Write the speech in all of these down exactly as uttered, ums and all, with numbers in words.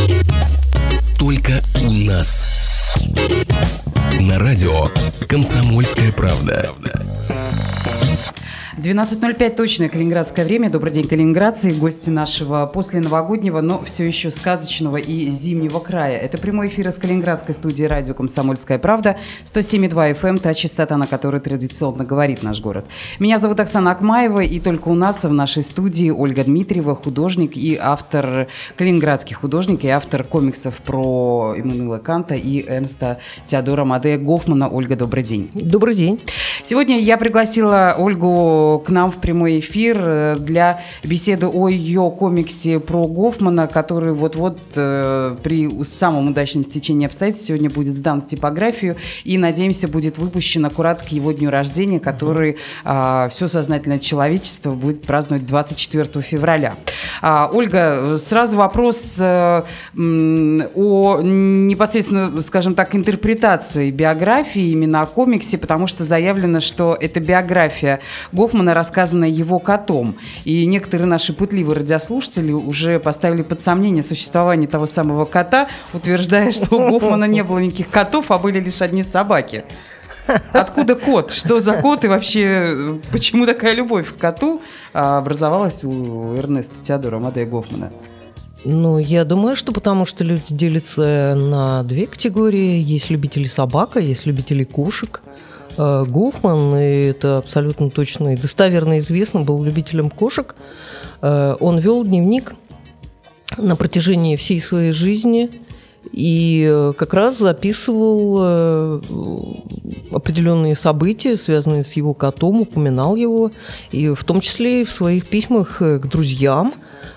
Только у нас. На радио «Комсомольская правда». двенадцать ноль пять точное калининградское время. Добрый день, калининградцы, гости нашего после новогоднего, но все еще сказочного и зимнего края. Это прямой эфир из калининградской студии радио «Комсомольская правда». сто семь и два эф эм, та частота, на которой традиционно говорит наш город. Меня зовут Оксана Акмаева, и только у нас в нашей студии Ольга Дмитриева, художник и автор, калининградский художник и автор комиксов про Иммануила Канта и Эрнста Теодора Амадея Гофмана. Ольга, добрый день. Добрый день. Сегодня я пригласила Ольгу к нам в прямой эфир для беседы о ее комиксе про Гофмана, который вот-вот э, при самом удачном стечении обстоятельств сегодня будет сдан в типографию и, надеемся, будет выпущен аккурат к его дню рождения, который э, все сознательное человечество будет праздновать двадцать четвёртого февраля. А, Ольга, сразу вопрос э, о непосредственно, скажем так, интерпретации биографии именно о комиксе, потому что заявлено, что это биография Гофмана, рассказанная его котом. И некоторые наши пытливые радиослушатели уже поставили под сомнение существование того самого кота, утверждая, что у Гофмана не было никаких котов, а были лишь одни собаки. Откуда кот? Что за кот? И вообще, почему такая любовь к коту образовалась у Эрнеста Теодора Амадея Гофмана? Ну, я думаю, что потому что люди делятся на две категории. Есть любители собак, а есть любители кошек. Гофман, и это абсолютно точно и достоверно известно, был любителем кошек. Он вел дневник на протяжении всей своей жизни и как раз записывал определенные события, связанные с его котом, упоминал его, и в том числе и в своих письмах к друзьям.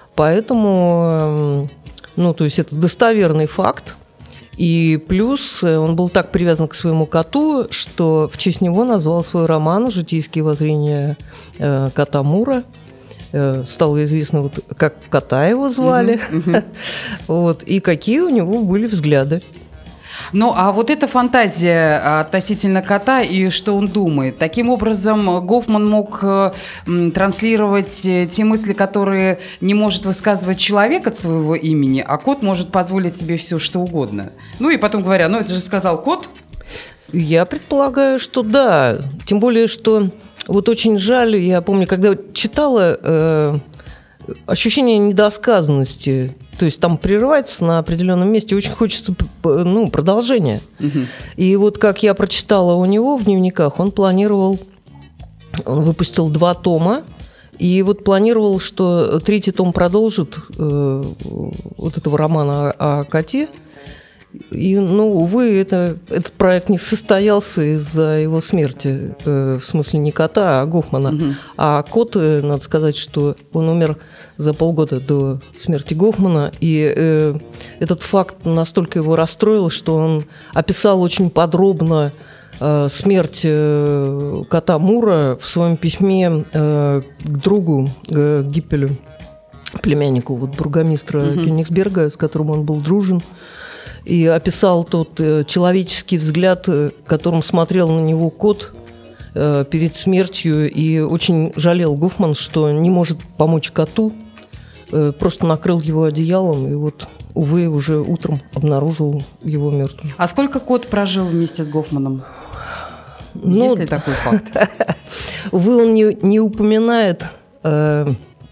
Поэтому, ну, то есть это достоверный факт. И плюс он был так привязан к своему коту, что в честь него назвал свой роман «Житейские воззрения э, кота Мура». Э, стало известно, вот, как кота его звали, uh-huh, uh-huh. Вот, и какие у него были взгляды. Ну, а вот эта фантазия относительно кота и что он думает. Таким образом, Гофман мог э, транслировать те мысли, которые не может высказывать человек от своего имени, а кот может позволить себе все, что угодно. Ну, и потом говоря, ну, это же сказал кот. Я предполагаю, что да. Тем более, что вот очень жаль, я помню, когда читала, э, ощущение недосказанности. То есть там прерывается на определенном месте, очень хочется, ну, продолжения. Угу. И вот как я прочитала у него в дневниках, он планировал, он выпустил два тома, и вот планировал, что третий том продолжит э, вот этого романа о, о коте. И, ну, увы, это, этот проект не состоялся из-за его смерти, э, в смысле не кота, а Гофмана. Угу. А кот, э, надо сказать, что он умер за полгода до смерти Гофмана, и э, этот факт настолько его расстроил, что он описал очень подробно э, смерть э, кота Мура в своем письме э, к другу, э, Гиппелю, племяннику вот, бургомистра угу. Кёнигсберга, с которым он был дружен. И описал тот э, человеческий взгляд, э, которым смотрел на него кот э, перед смертью. И очень жалел Гофман, что не может помочь коту. Э, просто накрыл его одеялом. И вот, увы, уже утром обнаружил его мертвым. А сколько кот прожил вместе с Гофманом? Ну, есть ли такой факт? Увы, он не, не упоминает... Э,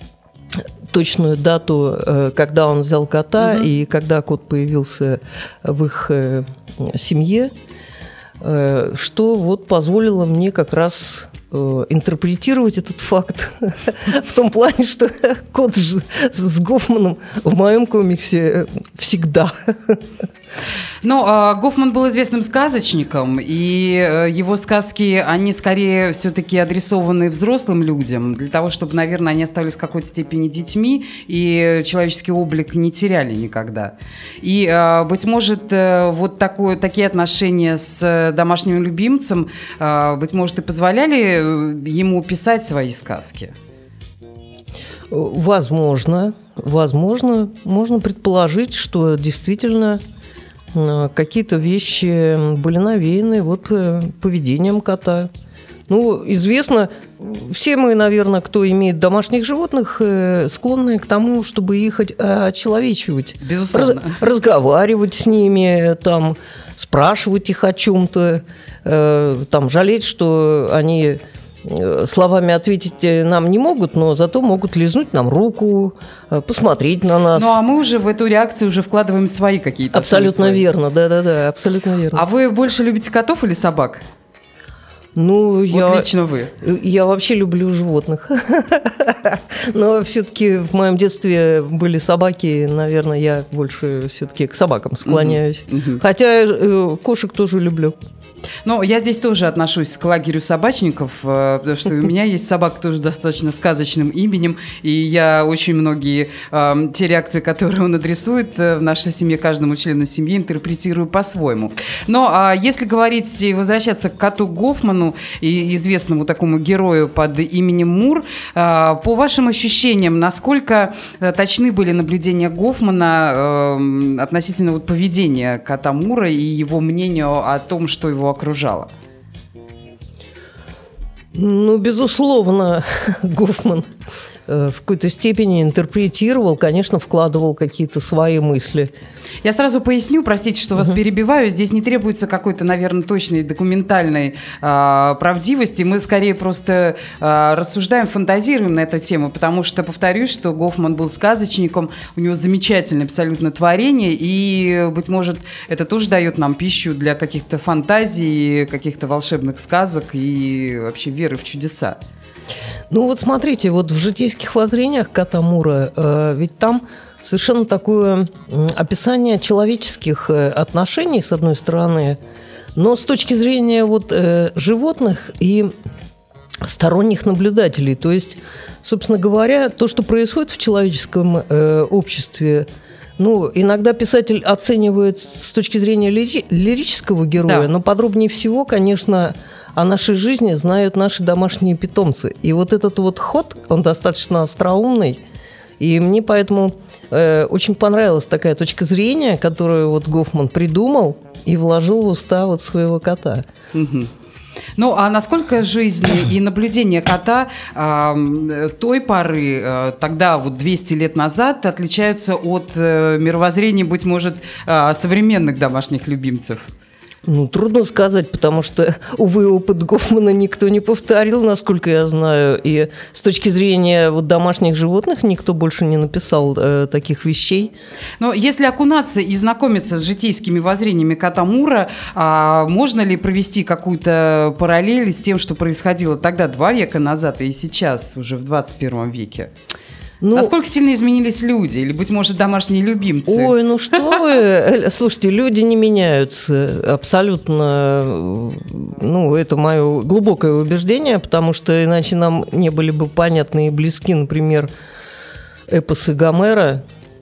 точную дату, когда он взял кота угу. и когда кот появился в их семье, что вот позволило мне как раз интерпретировать этот факт в том плане, что кот с Гофманом в моем комиксе всегда. Ну, Гофман был известным сказочником, и его сказки, они скорее все-таки адресованы взрослым людям, для того, чтобы, наверное, они оставались в какой-то степени детьми, и человеческий облик не теряли никогда. И, быть может, вот такое, такие отношения с домашним любимцем, быть может, и позволяли ему писать свои сказки? Возможно, возможно, можно предположить, что действительно какие-то вещи были навеяны вот поведением кота. Ну, известно, все мы, наверное, кто имеет домашних животных, склонны к тому, чтобы их очеловечивать. Безусловно. Раз, разговаривать с ними, там, спрашивать их о чем-то, там, жалеть, что они словами ответить нам не могут, но зато могут лизнуть нам руку, посмотреть на нас. Ну, а мы уже в эту реакцию уже вкладываем свои какие-то Абсолютно смыслы. верно, да-да-да, абсолютно верно. А вы больше любите котов или собак? Ну, вот я, лично вы. Я вообще люблю животных. Но все-таки в моем детстве были собаки, наверное, я больше все-таки к собакам склоняюсь. Хотя э, кошек тоже люблю. Ну, я здесь тоже отношусь к лагерю собачников, потому что у меня есть собака тоже достаточно сказочным именем, и я очень многие э, те реакции, которые он адресует в нашей семье, каждому члену семьи, интерпретирую по-своему. Но а если говорить и возвращаться к коту Гофману, и известному такому герою под именем Мур, э, по вашим ощущениям, насколько точны были наблюдения Гофмана э, относительно вот поведения кота Мура и его мнению о том, что его окружало? Ну, безусловно, Гофман в какой-то степени интерпретировал, конечно, вкладывал какие-то свои мысли. Я сразу поясню, простите, что вас uh-huh. перебиваю. Здесь не требуется какой-то, наверное, точной документальной э, правдивости. Мы скорее просто э, рассуждаем, фантазируем на эту тему, потому что, повторюсь, что Гофман был сказочником, у него замечательное абсолютно творение, и, быть может, это тоже дает нам пищу для каких-то фантазий, каких-то волшебных сказок и вообще веры в чудеса. Ну вот смотрите, вот в житейских воззрениях кота Мура, э, ведь там совершенно такое описание человеческих отношений, с одной стороны, но с точки зрения вот, э, животных и сторонних наблюдателей. То есть, собственно говоря, то, что происходит в человеческом э, обществе, ну, иногда писатель оценивает с точки зрения лири- лирического героя, да. Но подробнее всего, конечно, о нашей жизни знают наши домашние питомцы. И вот этот вот ход, он достаточно остроумный, и мне поэтому э, очень понравилась такая точка зрения, которую вот Гофман придумал и вложил в уста вот своего кота. Угу. Ну, а насколько жизнь и наблюдение кота э, той поры, э, тогда, вот двести лет назад, отличаются от э, мировоззрения, быть может, э, современных домашних любимцев? Ну, трудно сказать, потому что, увы, опыт Гофмана никто не повторил, насколько я знаю. И с точки зрения вот домашних животных никто больше не написал э, таких вещей. Но если окунаться и знакомиться с житейскими воззрениями кота Мура, а можно ли провести какую-то параллель с тем, что происходило тогда, два века назад, и сейчас, уже в двадцать первом веке? Ну, насколько сильно изменились люди? Или, быть может, домашние любимцы? Ой, ну что вы... Слушайте, люди не меняются абсолютно. Ну, это мое глубокое убеждение, потому что иначе нам не были бы понятны и близки, например, эпосы Гомера,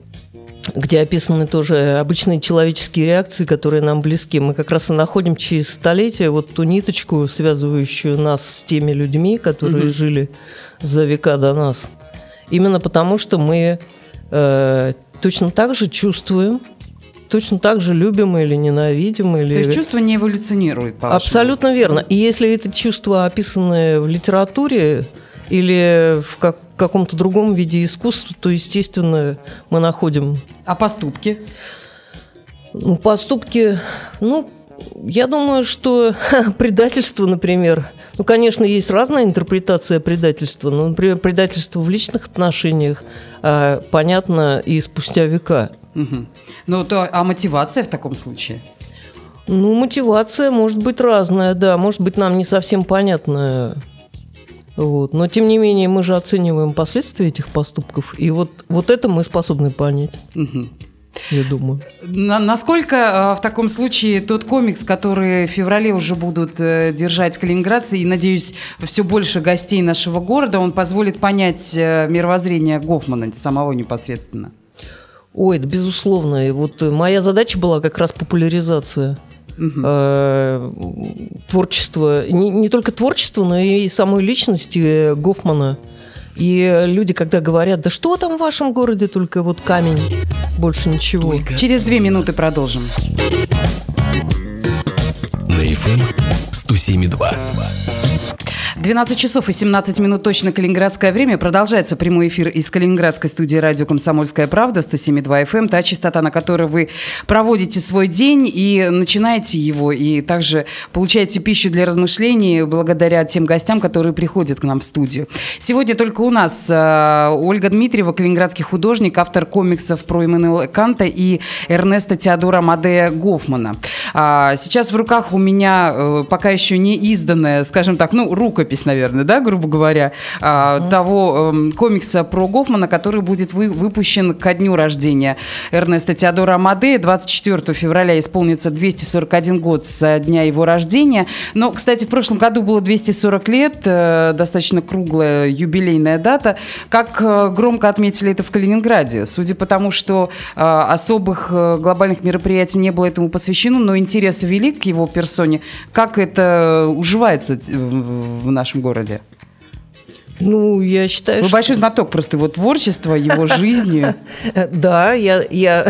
где описаны тоже обычные человеческие реакции, которые нам близки. Мы как раз и находим через столетия вот ту ниточку, связывающую нас с теми людьми, которые mm-hmm. жили за века до нас. Именно потому, что мы э, точно так же чувствуем, точно так же любим или ненавидим. Или... То есть чувство не эволюционирует, по-вашему? Абсолютно верно. И если это чувства описаны в литературе или в как- каком-то другом виде искусства, то, естественно, мы находим... А поступки? Ну, поступки... Ну, я думаю, что предательство, например... Ну, конечно, есть разная интерпретация предательства, но, например, предательство в личных отношениях э, понятно и спустя века. Угу. Ну, то, а мотивация в таком случае? Ну, мотивация может быть разная, да, может быть, нам не совсем понятная. Вот. Но, тем не менее, мы же оцениваем последствия этих поступков, и вот, вот это мы способны понять. Угу. Я думаю. На, насколько э, в таком случае тот комикс, который в феврале уже будут э, держать калининградцы, и, надеюсь, все больше гостей нашего города, он позволит понять э, мировоззрение Гофмана самого непосредственно? Ой, да, безусловно. И вот моя задача была как раз популяризация угу. э, творчества. Не, не только творчества, но и самой личности Гофмана. И люди, когда говорят, да что там в вашем городе, только вот камень, больше ничего. Только через две минуты продолжим. На эф эм сто семь и два. двенадцать часов и семнадцать минут точно калининградское время. Продолжается прямой эфир из калининградской студии радио «Комсомольская правда», сто семь и два эф эм, та частота, на которой вы проводите свой день и начинаете его, и также получаете пищу для размышлений благодаря тем гостям, которые приходят к нам в студию. Сегодня только у нас э, Ольга Дмитриева, калининградский художник, автор комиксов про Иммануэла Канта и Эрнеста Теодора Амадея Гофмана. А, сейчас в руках у меня э, пока еще не изданная, скажем так, ну, рукопись, наверное, да, грубо говоря, а, mm-hmm. того э, комикса про Гофмана, который будет вы, выпущен ко дню рождения Эрнеста Теодора Амадея. двадцать четвёртого февраля исполнится двести сорок один год со дня его рождения. Но, кстати, в прошлом году было двести сорок лет, э, достаточно круглая юбилейная дата. Как э, громко отметили это в Калининграде. Судя по тому, что э, особых э, глобальных мероприятий не было этому посвящено, но интерес велик к его персоне. Как это уживается в нашем городе? Ну, я считаю, Вы что... большой знаток просто его творчества, его жизни. Да, я, я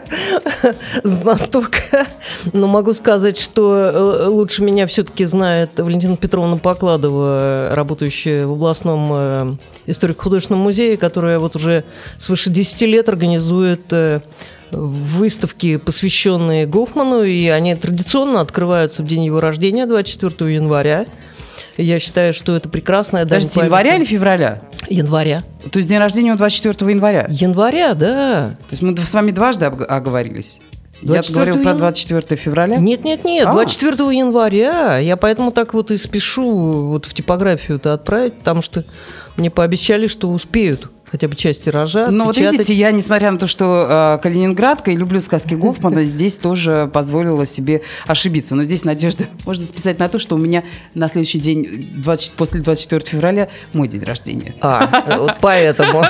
знаток, но могу сказать, что лучше меня все-таки знает Валентина Петровна Покладова, работающая в областном историко-художественном музее, которая вот уже свыше десяти лет организует выставки, посвященные Гофману, и они традиционно открываются в день его рождения, двадцать четвёртого января. Я считаю, что это прекрасная дань памяти. Подождите, января или февраля? Января. То есть день рождения у двадцать четвёртого января? Января, да. То есть мы с вами дважды оговорились. Я говорил про двадцать четвёртого февраля? Нет, нет, нет, а. двадцать четвёртого января. Я поэтому так вот и спешу вот в типографию-то отправить, потому что мне пообещали, что успеют хотя бы часть тиража. Ну вот видите, я, несмотря на то, что э, калининградка и люблю сказки Гофмана, здесь тоже позволила себе ошибиться. Но здесь надежда можно списать на то, что у меня на следующий день, двадцать, после двадцать четвёртого февраля, мой день рождения. А, вот поэтому.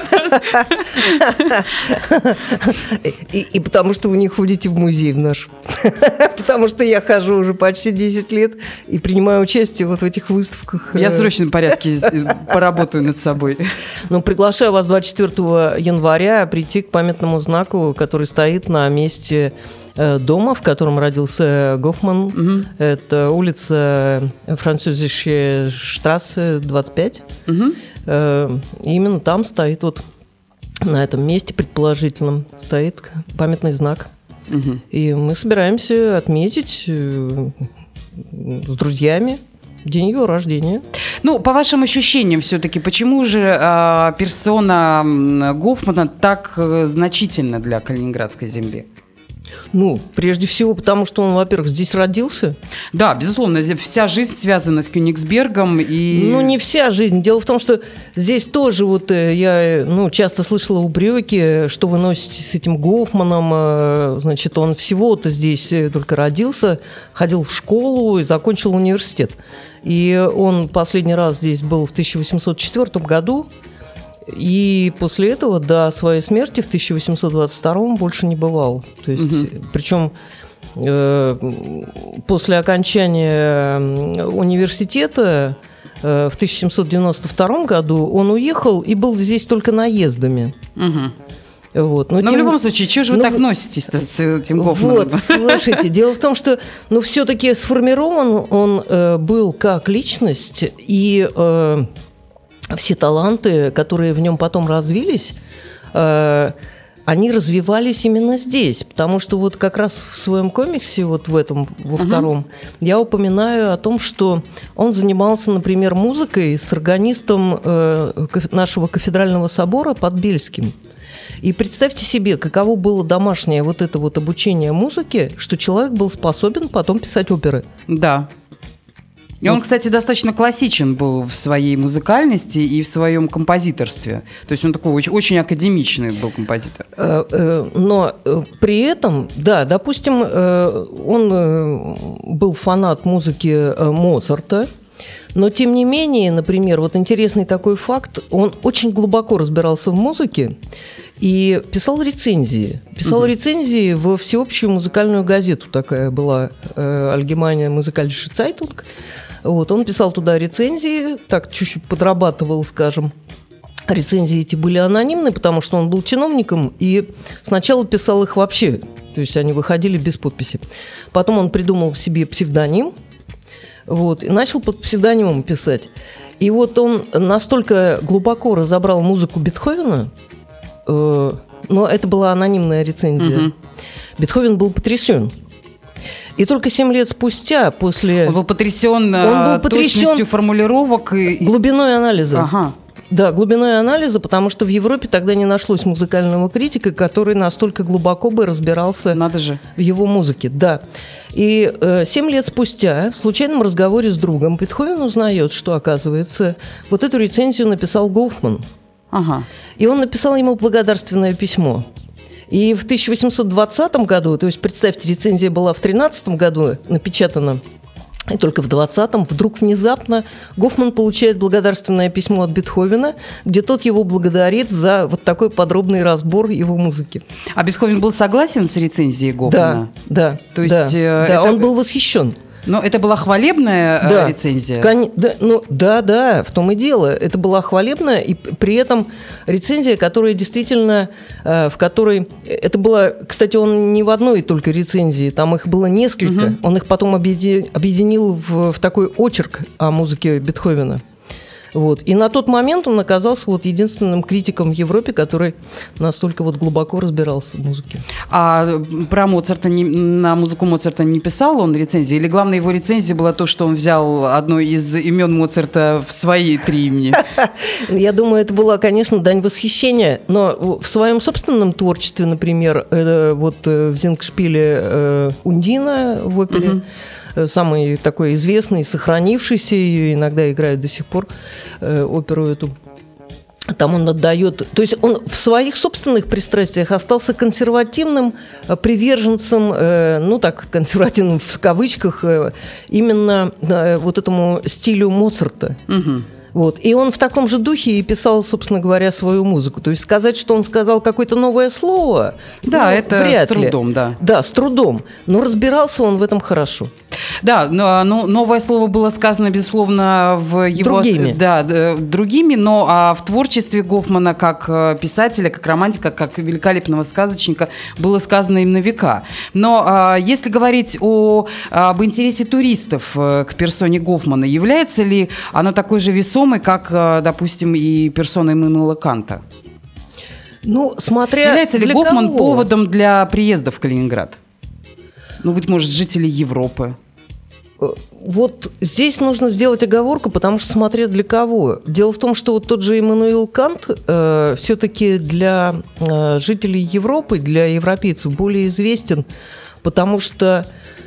И потому что вы не ходите в музей в наш. Потому что я хожу уже почти десять лет и принимаю участие вот в этих выставках. Я в срочном порядке поработаю над собой. Ну, приглашаю вас двадцать четвёртого января прийти к памятному знаку, который стоит на месте дома, в котором родился Гофман. Угу. Это улица Французская штрассе, двадцать пять. Угу. И именно там стоит вот на этом месте, предположительном, стоит памятный знак. Угу. И мы собираемся отметить с друзьями день его рождения. Ну, по вашим ощущениям все-таки, почему же э, персона Гофмана так э, значительна для Калининградской земли? Ну, прежде всего, потому что он, во-первых, здесь родился. Да, безусловно, вся жизнь связана с Кёнигсбергом. И... Ну, не вся жизнь. Дело в том, что здесь тоже вот я ну, часто слышала упреки, что вы носите с этим Гофманом. Значит, он всего-то здесь только родился, ходил в школу и закончил университет. И он последний раз здесь был в тысяча восемьсот четвёртом году. И после этого до своей смерти в тысяча восемьсот двадцать втором больше не бывал. То есть, угу. Причем э, после окончания университета э, в тысяча семьсот девяносто втором году он уехал и был здесь только наездами. Угу. Вот. Но, Но тем... в любом случае, чего же вы ну, так носитесь-то с этим Гофманом? Вот, слушайте, дело в том, что ну, все-таки сформирован он э, был как личность, и э, все таланты, которые в нем потом развились, э, они развивались именно здесь. Потому что вот как раз в своем комиксе, вот в этом, во uh-huh. втором, я упоминаю о том, что он занимался, например, музыкой с органистом э, нашего кафедрального собора под Бельским. И представьте себе, каково было домашнее вот это вот обучение музыке, что человек был способен потом писать оперы. Да. И он, кстати, достаточно классичен был в своей музыкальности и в своем композиторстве. То есть он такой очень, очень академичный был композитор. Но при этом, да, допустим, он был фанат музыки Моцарта, но тем не менее, например, вот интересный такой факт, он очень глубоко разбирался в музыке и писал рецензии. Писал uh-huh. рецензии во всеобщую музыкальную газету, такая была Allgemeine Musikalische Zeitung. Вот, он писал туда рецензии, так чуть-чуть подрабатывал, скажем. Рецензии эти были анонимны, потому что он был чиновником, и сначала писал их вообще, то есть они выходили без подписи. Потом он придумал себе псевдоним, вот, и начал под псевдонимом писать. И вот он настолько глубоко разобрал музыку Бетховена, э, но это была анонимная рецензия. Угу. Бетховен был потрясен. И только семь лет спустя, после... Он был потрясен, он был потрясен точностью формулировок и... глубиной анализа. Ага. Да, глубиной анализа, потому что в Европе тогда не нашлось музыкального критика, который настолько глубоко бы разбирался Надо же. в его музыке. Да. И э, семь лет спустя в случайном разговоре с другом Бетховен узнает, что, оказывается, вот эту рецензию написал Гофман. Ага. И он написал ему благодарственное письмо. И в тысяча восемьсот двадцатом году, то есть, представьте, рецензия была в тринадцатом году напечатана, и только в двадцатом вдруг внезапно Гофман получает благодарственное письмо от Бетховена, где тот его благодарит за вот такой подробный разбор его музыки. А Бетховен был согласен с рецензией Гофмана? Да, да. То есть, да, э, да это... он был восхищен. Но это была хвалебная да, рецензия? Кон... Да, ну, да, да, в том и дело. Это была хвалебная, и при этом рецензия, которая действительно, э, в которой... Это было, кстати, он не в одной только рецензии, там их было несколько. Угу. Он их потом объединил, объединил в, в такой очерк о музыке Бетховена. Вот. И на тот момент он оказался вот единственным критиком в Европе, который настолько вот глубоко разбирался в музыке. А про Моцарта, не, на музыку Моцарта не писал он рецензии? Или главная его рецензия была то, что он взял одно из имен Моцарта в свои три имени? Я думаю, это была, конечно, дань восхищения, но в своем собственном творчестве, например, вот в Зингшпиле Ундина в опере, самый такой известный, сохранившийся, ее иногда играют до сих пор, э, оперу эту. Там он отдает... То есть он в своих собственных пристрастиях остался консервативным приверженцем, э, ну так, консервативным в кавычках, э, именно э, вот этому стилю Моцарта. Угу. Вот. И он в таком же духе и писал, собственно говоря, свою музыку. То есть сказать, что он сказал какое-то новое слово, да, ну, это вряд с трудом, ли. Да. Да, с трудом. Но разбирался он в этом хорошо. Да, но, но новое слово было сказано, безусловно, в его... Другими. Да, другими, но а в творчестве Гофмана как писателя, как романтика, как великолепного сказочника было сказано им на века. Но а, если говорить о, об интересе туристов к персоне Гофмана, является ли оно такой же весомой, как, допустим, и персона Иммануэла Канта? Ну, смотря Является ли для Гофман кого? поводом для приезда в Калининград? Ну, быть может, жителей Европы? Вот здесь нужно сделать оговорку, потому что смотря для кого. Дело в том, что вот тот же Иммануил Кант э, все-таки для э, жителей Европы, для европейцев более известен, потому что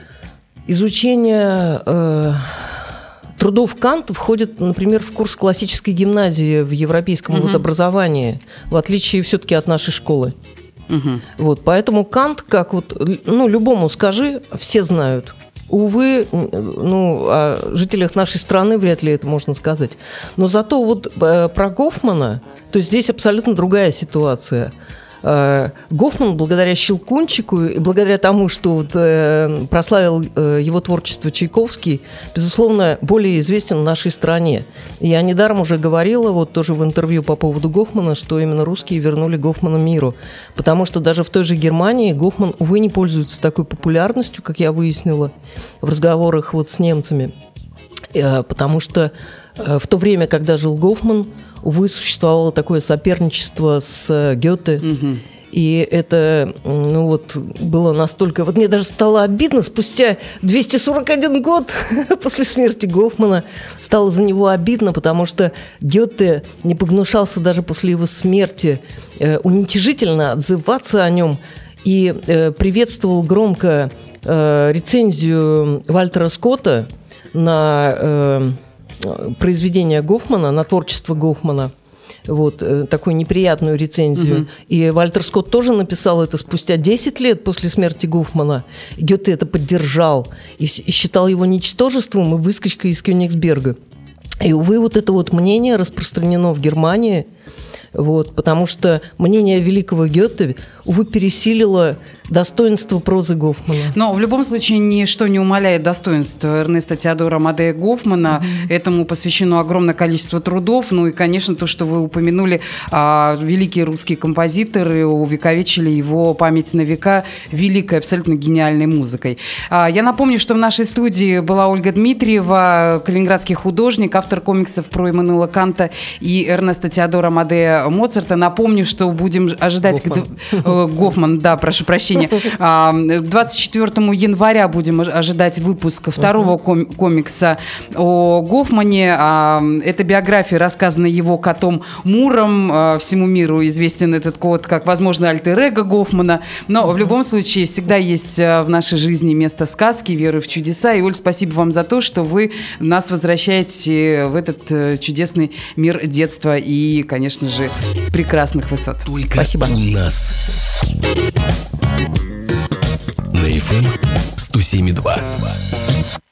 изучение э, трудов Канта входит, например, в курс классической гимназии в европейском угу. вот образовании, в отличие все-таки от нашей школы. Угу. Вот, поэтому Кант, как вот, ну, любому скажи, все знают. Увы, ну, о жителях нашей страны вряд ли это можно сказать. Но зато вот э, про Гофмана, то есть здесь абсолютно другая ситуация. Э, Гофман, благодаря Щелкунчику и благодаря тому, что вот, э, прославил э, его творчество Чайковский, безусловно, более известен в нашей стране. И я недаром уже говорила, вот тоже в интервью по поводу Гофмана, что именно русские вернули Гофмана миру. Потому что даже в той же Германии Гофман, увы, не пользуется такой популярностью, как я выяснила в разговорах вот с немцами. Э, потому что э, в то время, когда жил Гофман, увы, существовало такое соперничество с Гёте. Угу. И это, ну вот, было настолько... Вот мне даже стало обидно, спустя двести сорок один год после смерти Гофмана стало за него обидно, потому что Гёте не погнушался даже после его смерти э, уничижительно отзываться о нем и э, приветствовал громко э, рецензию Вальтера Скотта на... Э, произведение Гофмана, на творчество Гофмана, вот, такую неприятную рецензию. Угу. И Вальтер Скотт тоже написал это спустя десять лет после смерти Гофмана. И Гёте это поддержал и, и считал его ничтожеством и выскочкой из Кёнигсберга. И, увы, вот это вот мнение распространено в Германии. Вот, потому что мнение великого Гёте, увы, пересилило достоинство прозы Гофмана. Но в любом случае ничто не умаляет достоинства Эрнеста Теодора Амадея Гофмана. Mm-hmm. Этому посвящено огромное количество трудов. Ну и, конечно, то, что вы упомянули, а, великие русские композиторы увековечили его память на века великой, абсолютно гениальной музыкой. А, я напомню, что в нашей студии была Ольга Дмитриева, калининградский художник, автор комиксов про Иммануэла Канта и Эрнеста Теодора Амадея Моцарта. Напомню, что будем ожидать... Гофман. К... Гофман, да, прошу прощения. двадцать четвёртого января будем ожидать выпуска второго ком- комикса о Гофмане. Это биография, рассказанная его котом Муром. Всему миру известен этот кот как, возможно, альтер-эго Гофмана. Но в любом случае всегда есть в нашей жизни место сказки, веры в чудеса. И, Оль, спасибо вам за то, что вы нас возвращаете в этот чудесный мир детства и, конечно же, прекрасных высот. Только спасибо. У нас на эф эм сто семь и два.